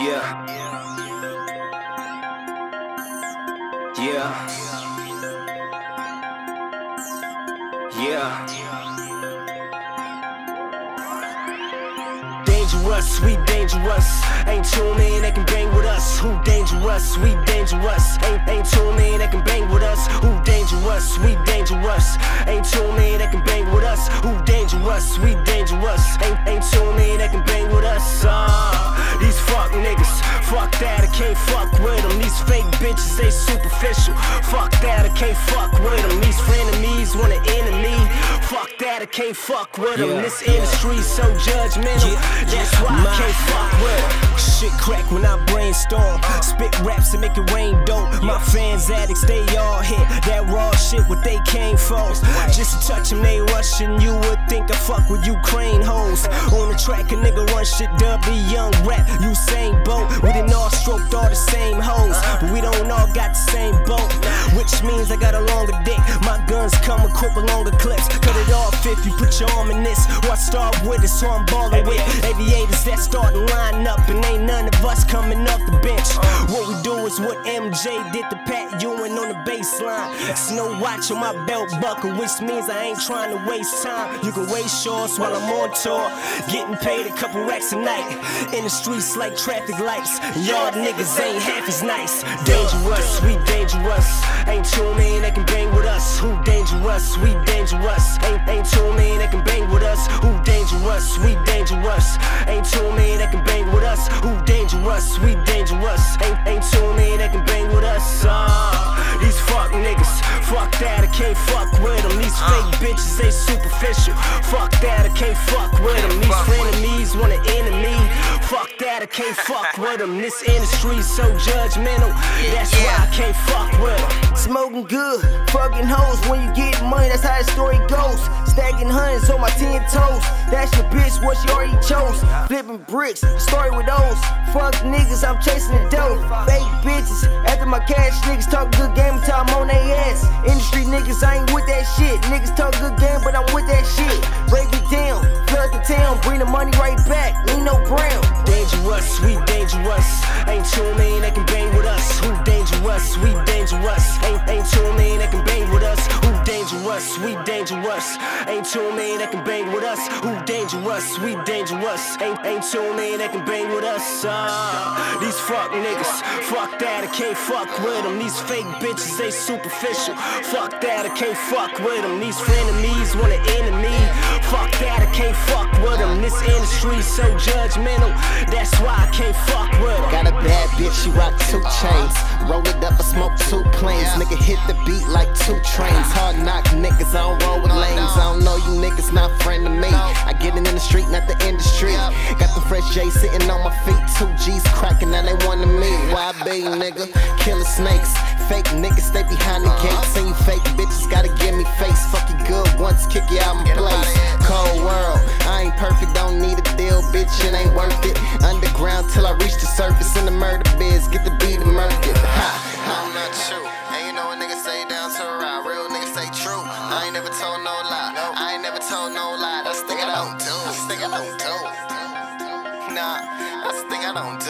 Yeah. Yeah. Yeah. Dangerous, we dangerous. Ain't too many that can bang with us. Who dangerous? We dangerous. Ain't too many that can bang with us. Who dangerous? We dangerous. Ain't too many that can bang with us. Who dangerous? We dangerous. Ain't too many that can bang with us. These fuck niggas, fuck that, I can't fuck with them. These fake bitches, they superficial. Fuck that, I can't fuck with them. These frenemies want an enemy. Fuck that, I can't fuck with them. This industry's so judgmental. That's why I can't fuck with them. Shit crack when I brainstorm. Spit raps and make it rain dope. My fans addicts, they all hit that raw shit what they came for. Just to touch them, they rushing. You would think I fuck with Ukraine hoes. On the track, a nigga run shit W young rap. Usain Bolt, we didn't all stroked all the same hoes, but we don't all got the same boat, which means I got a longer dick. My guns come equipped with longer clips. Cut it off if you put your arm in this. Or I start with it, so I'm ballin' with aviators that start and line up, and ain't none of us coming off the bench. What we do is what MJ did to Pat Ewing on the baseline. Snow watch on my belt buckle, which means I ain't trying to waste time. You can waste yours while I'm on tour, getting paid a couple racks a night. In the streets like traffic lights, y'all niggas ain't half as nice. Dangerous, we dangerous. Ain't too many that can bang with us. Who dangerous? We dangerous. Ain't too many that can bang with us. Who dangerous? We dangerous. Ain't too many that can bang with us. Who dangerous? We dangerous. Ain't too many that can bang with us. These fuck niggas, fuck that, I can't fuck with them. These fake bitches, they superficial. Fuck that, I can't fuck with them. These frenemies want an enemy. Fuck that, I can't fuck with them. This industry's so judgmental. That's why I can't fuck with them. Smoking good, fucking hoes. When you get money, that's how the story goes. Stacking hundreds on my 10 toes. That's your bitch, what she already chose. Flipping bricks, story with those. Fuck niggas, I'm chasing the dough. Fake bitches, after my cash, niggas talk good game until I'm on they ass. Industry niggas, I ain't with that shit. Niggas talk good game, but I'm with that shit. Break it down, flood the town, bring the money right back. Nino Brown. Dangerous, we dangerous. Ain't too many that can bang with us. Who dangerous? We dangerous. Ain't too many that can bang with us. Who dangerous? We dangerous. Ain't too many that can bang with us. Who dangerous? We dangerous. Ain't too many that can bang with us. These fuck niggas, fuck that, I can't fuck with them. These fake bitches, they superficial. Fuck that, I can't fuck with them. These frenemies want an enemy. Fuck that, I can't fuck with them. This industry's so judgmental. That's why I can't fuck with them. Got a bad bitch, she rock 2 chains. Roll it up, I smoke 2 planes. Nigga hit the beat like 2 trains. Hard knock niggas, I don't roll with lanes. I don't know you niggas, not friend to me. I get it in the street, not the industry. Got the fresh J sitting on my feet. 2 G's cracking, now they wanna me. YB nigga, killer snakes. Fake niggas stay behind the gates. And you fake bitches gotta give me face. Fuck you good once, kick you out my place. Cold world, I ain't perfect, don't need a deal, bitch, it ain't worth it. Underground till I reach the surface in the murder biz, get the beat and murk it. I'm not true, and you know a nigga say down to the ride, real niggas say true. I ain't never told no lie, I ain't never told no lie. That's the thing I don't do, that's the thing I don't do. Nah, that's the thing I don't do.